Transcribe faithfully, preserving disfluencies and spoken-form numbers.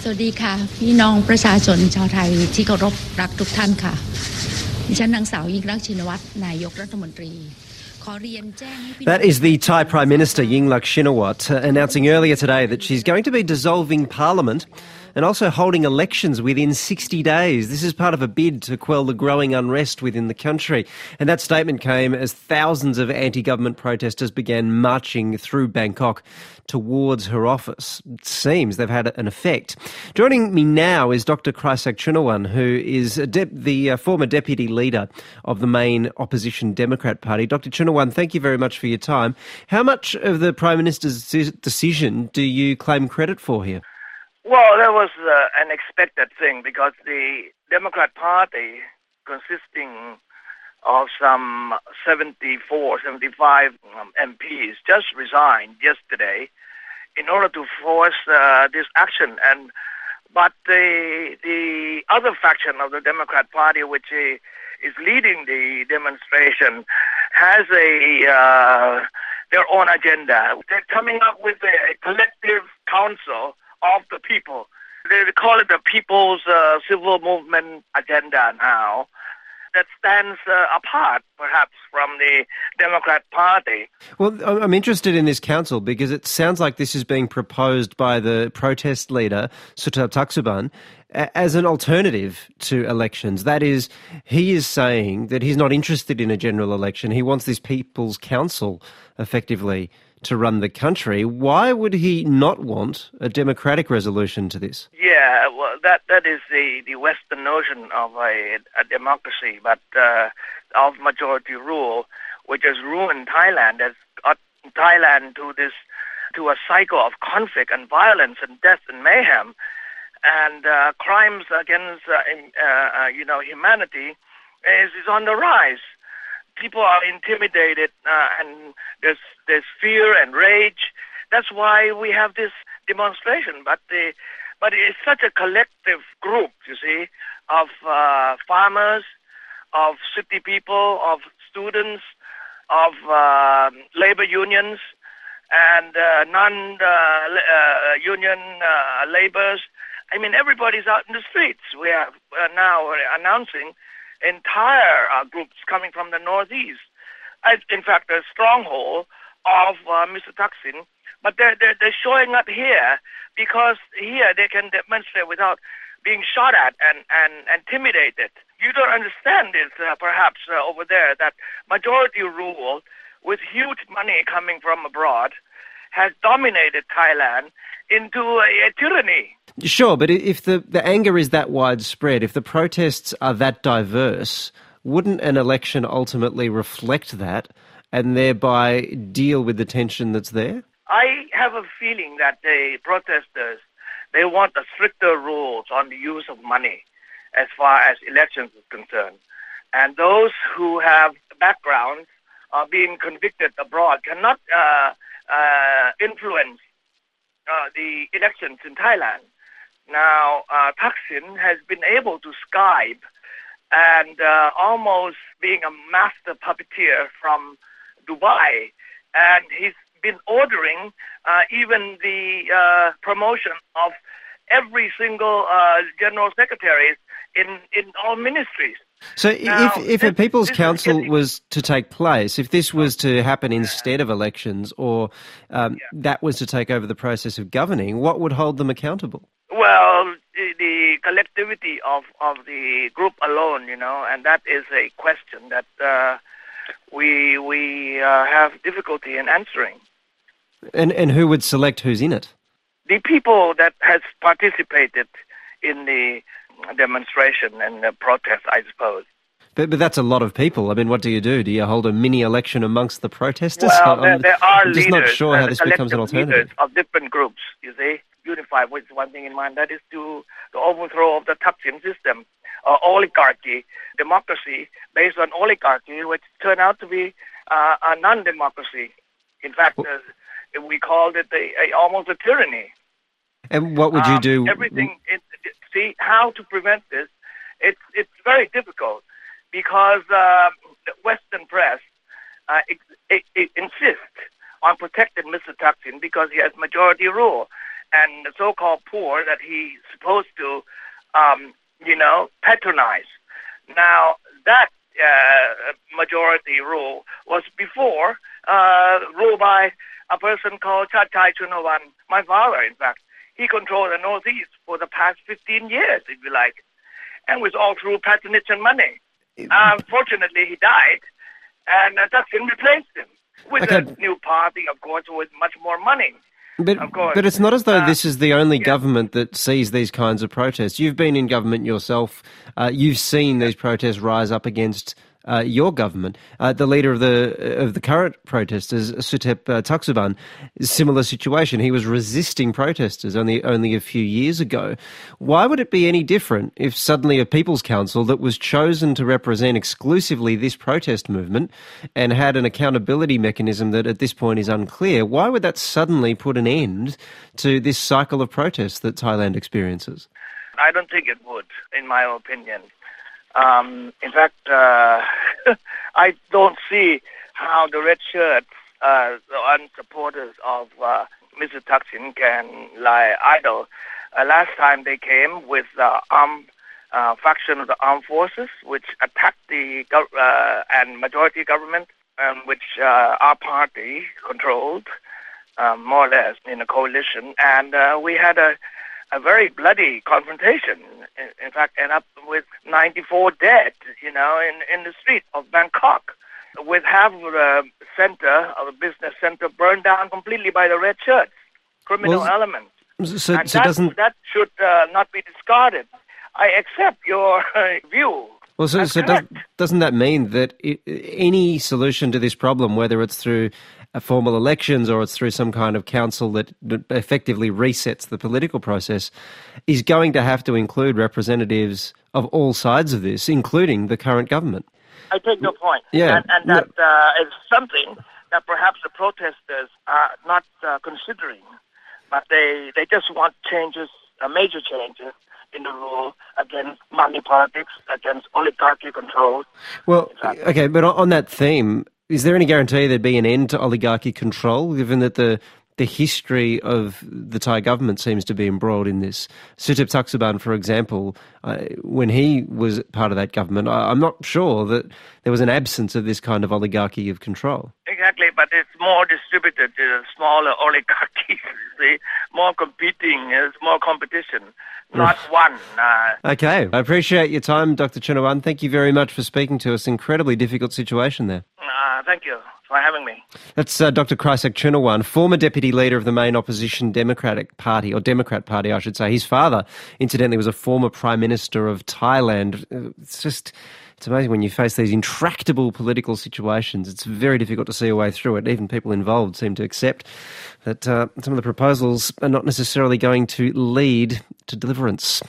สวัสดีค่ะพี่น้องประชาชนชาวไทยที่เคารพรักทุกท่านค่ะดิฉันนางสาวยิ่งลักษณ์ชินวัตรนายกรัฐมนตรี That is the Thai Prime Minister Yingluck Shinawatra uh, announcing earlier today that she's going to be dissolving Parliament and also holding elections within sixty days. This is part of a bid to quell the growing unrest within the country. And that statement came as thousands of anti-government protesters began marching through Bangkok towards her office. It seems they've had an effect. Joining me now is Doctor Kraisak Chunawan, who is de- the uh, former deputy leader of the main opposition Democrat Party. Doctor Chunawan, thank you very much for your time. How much of the Prime Minister's decision do you claim credit for here? Well, that was uh, an expected thing because the Democrat Party, consisting of some seventy-four, seventy-five um, M Ps, just resigned yesterday in order to force uh, this action. And but the the other faction of the Democrat Party, which uh, is leading the demonstration, has a uh, their own agenda. They're coming up with a, a collective council of the people. They call it the People's uh, Civil Movement Agenda now. That stands uh, apart, perhaps, from the Democrat Party. Well, I'm interested in this council because it sounds like this is being proposed by the protest leader, Suthep Thakksuban, as an alternative to elections. That is, he is saying that he's not interested in a general election. He wants this People's Council, effectively, to run the country. Why would he not want a democratic resolution to this? Yeah, well, that that is the, the Western notion of a, a democracy, but uh, of majority rule, which has ruined Thailand, has got Thailand to this to a cycle of conflict and violence and death and mayhem, and uh, crimes against uh, in, uh, uh, you know humanity is is on the rise. People are intimidated, uh, and there's there's fear and rage. That's why we have this demonstration. But the but it's such a collective group, you see, of uh, farmers, of city people, of students, of uh, labor unions, and uh, non-union uh, uh, laborers. I mean, everybody's out in the streets. We are uh, now announcing entire uh, groups coming from the northeast. Uh, in fact, a stronghold of uh, Mister Thaksin. But they're, they're, they're showing up here because here they can demonstrate without being shot at and, and intimidated. You don't understand this, uh, perhaps, uh, over there, that majority rule with huge money coming from abroad has dominated Thailand into a, a tyranny. Sure, but if the, the anger is that widespread, if the protests are that diverse, wouldn't an election ultimately reflect that and thereby deal with the tension that's there? I have a feeling that the protesters, they want a stricter rules on the use of money as far as elections is concerned. And those who have backgrounds uh, being convicted abroad cannot uh, uh, influence uh, the elections in Thailand. Now, uh, Thaksin has been able to Skype and uh, almost being a master puppeteer from Dubai, and he's been ordering uh, even the uh, promotion of every single uh, general secretary in, in all ministries. So now, if, if this, a People's Council getting... was to take place, if this was to happen instead of elections, or um, yeah. that was to take over the process of governing, what would hold them accountable? Well, the, the collectivity of, of the group alone, you know, and that is a question that uh, we we uh, have difficulty in answering. And and who would select who's in it? The people that has participated in the demonstration and the protest, I suppose. But, but that's a lot of people. I mean, what do you do? Do you hold a mini election amongst the protesters? Well, there, there are I'm leaders. just not sure how uh, this becomes an alternative. Of different groups, you see, unified with one thing in mind, that is to the overthrow of the Thaksin system, uh, oligarchy, democracy based on oligarchy, which turned out to be uh, a non-democracy. In fact, well, uh, we called it a, a, almost a tyranny. And what would you um, do? Everything. It, it, see how to prevent this. It's it's very difficult because uh, the Western press uh, it, it, it insists on protecting Mister Thaksin because he has majority rule, and the so-called poor that he's supposed to, um, you know, patronize. Now, that uh, majority rule was before uh, rule by a person called Chathai Chunawan, my father, in fact. He controlled the Northeast for the past fifteen years, if you like, and was all through patronage and money. Unfortunately, he died, and uh, Thaksin replaced him with okay. a new party, of course, with much more money. But, of course. but it's not as though uh, this is the only yeah. government that sees these kinds of protests. You've been in government yourself. Uh, you've seen these protests rise up against uh, your government. Uh, the leader of the of the current protesters, Suthep uh, Thaugsuban, similar situation. He was resisting protesters only only a few years ago. Why would it be any different if suddenly a People's Council that was chosen to represent exclusively this protest movement and had an accountability mechanism that at this point is unclear, why would that suddenly put an end to this cycle of protests that Thailand experiences? I don't think it would, in my opinion. Um, in fact, uh, I don't see how the red shirts, uh, the unsupporters of uh, Mister Thaksin can lie idle. Uh, last time they came with the armed uh, faction of the armed forces, which attacked the gov- uh, and majority government, um, which uh, our party controlled, um, more or less, in a coalition. And uh, we had a a very bloody confrontation. In, in fact, ended up with ninety-four dead, you know, in, in the street of Bangkok, with half of the center, of the business center, burned down completely by the red shirts, criminal well, elements. So, and so that, doesn't... that should uh, not be discarded. I accept your view. Well, so, so does, doesn't that mean that it, any solution to this problem, whether it's through a formal elections or it's through some kind of council that, that effectively resets the political process, is going to have to include representatives of all sides of this, including the current government? I take your point. Yeah. And, and that no. uh, is something that perhaps the protesters are not uh, considering, but they, they just want changes, uh, major changes, in the rule against money politics, against oligarchy control. Well, okay, but on that theme, is there any guarantee there'd be an end to oligarchy control, given that the the history of the Thai government seems to be embroiled in this? Suthep Thaugsuban, for example, uh, when he was part of that government, I, I'm not sure that there was an absence of this kind of oligarchy of control. Exactly, but it's more distributed to smaller oligarchies, see, more competing, there's more competition, not one. Uh, okay, I appreciate your time, Doctor Chunawan. Thank you very much for speaking to us. Incredibly difficult situation there. Uh, thank you for having me. That's uh, Doctor Kraisak Chunawan, former deputy leader of the main opposition Democratic Party, or Democrat Party, I should say. His father, incidentally, was a former Prime Minister of Thailand. It's just... It's amazing when you face these intractable political situations. It's very difficult to see a way through it. Even people involved seem to accept that uh, some of the proposals are not necessarily going to lead to deliverance.